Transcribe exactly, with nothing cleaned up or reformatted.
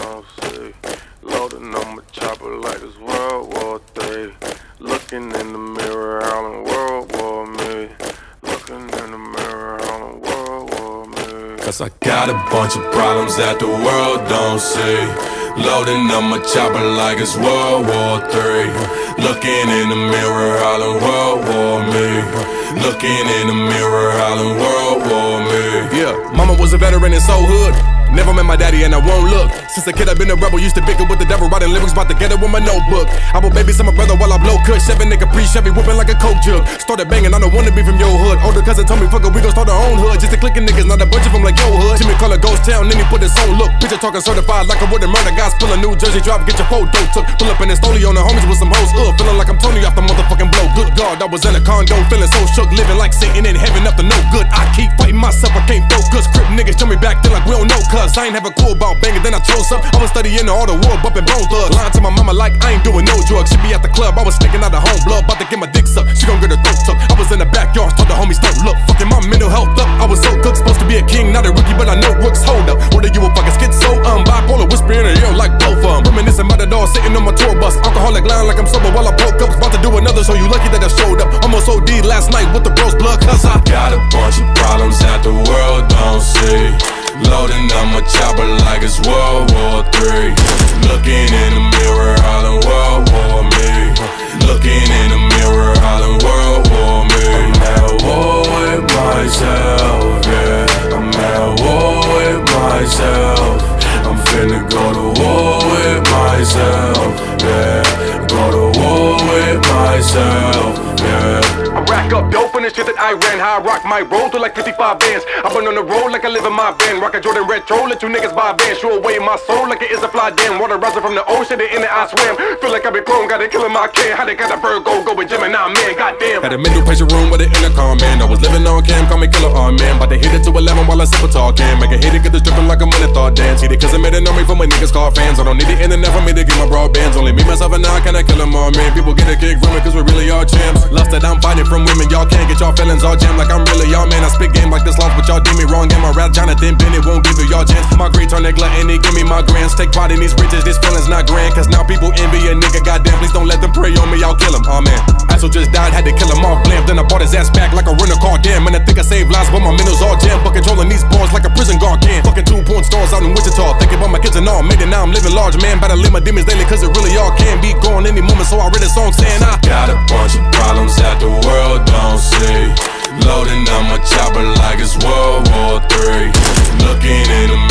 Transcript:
don't see. Loading on my chopper like it's World War Three. Looking in the mirror, howling World War me. Looking in the mirror, howling World War me. Cause I got a bunch of problems that the world don't see. Loading up my chopper like it's World War Three. Looking in the mirror, howling World War me. Looking in the mirror, howling World War me. Yeah, mama was a veteran in Soul Hood. Never met my daddy and I won't look. Since a kid I've been a rebel, used to bicker with the devil, writing lyrics about to get it with my notebook. I will babysit my brother while I blow kush. Seven nigga pre-Chevy whipping like a coke jug. Started banging, I don't wanna be from your hood. Older cousin told me, fuck it, we gon' start our own hood. Just a clicking niggas, not a bunch of them like yo hood. Jimmy call it Ghost Town, then he put his own look. Picture talking certified like I wouldn't murder. Guys pull a New Jersey drop, get your photo took. Pull up in his stoley on the homies with some hoes. Ugh, feeling like I'm Tony off the motherfucking blow. Good God, I was in a condo, feeling so shook. Living like Satan in heaven up to no good. I keep fighting myself, I can't focus. Crip niggas jump me back, then like we don't know. Cause I ain't have a clue about banging, then I chose up. I was studying all the war, bumping bone thugs. Lying to my mama like I ain't doing no drugs. She be at the club, I was sticking out the home blood. About to get my dick sucked, she gon' get her throat tucked. I was in the backyard, told the homies don't look. Fucking my mental health up, I was so cooked. Supposed to be a king, not a rookie, but I know rooks. Hold up, what are you a fucking schizo? Um, bipolar, whispering in your ear like both of them. Reminiscing about the dog sitting on my tour bus. Alcoholic lying like I'm sober while I broke up. About to do another, so you lucky that I showed up. Almost O D'd last night with the bros blood. Cause I got a bunch of problems that the world don't see. Loading up my chopper like it's World War Three. Looking in the mirror, hollering World War me. Looking in the mirror, hollering World War me. I'm at war with myself, yeah. I'm at war with myself. I'm finna go to war with myself, yeah. Go to war with myself, yeah. I rack up dope on the shit that I ran. How I rock my roll through like fifty-five bands. I been on the road like I live in my van. Rock a Jordan retro, let two niggas buy a van. Show away my soul like it is a fly dam. Water rising from the ocean, the inner I swam. Feel like I've been clone, got it killing my can. How they got a Virgo, go with Gemini, man, goddamn. Had a mental pressure room with an intercom, man. I was living on cam, call me killer on man. But they hit it to eleven while I sip a tall can. Make a hit it, get the dripping like a money thought dance. Hit it cause I made it on me for my niggas called fans. I don't need the internet for me to get my broadbands. Only me, myself, and I, can I kill them all, man? People get a kick from it cause we really are champs. Lust that I'm fighting from women, y'all can't get y'all feelings all jammed like I'm really y'all, man. I spit game like this lost, but y'all did me wrong. And my rap Jonathan Bennett won't give you y'all chance. My great turn that gluttony, give me my grants. Take pride in these riches, this feeling's not grand. Cause now people envy a nigga, goddamn, please don't let them prey on me, I'll kill him, oh man. Axel just died, had to kill him off blam. Then I bought his ass back like a rental car, damn. And I think I saved lives, but my mental's all jammed. But controlling these bars like a prison guard can. Fucking two porn stars out in Wichita. Thinking about my kids and all, made it now I'm living large, man. Better leave my demons daily cause it really all can be gone any moment. So I read a song saying I got a bunch of problems that the world don't see. Loading up my chopper like it's World War Three. Looking in the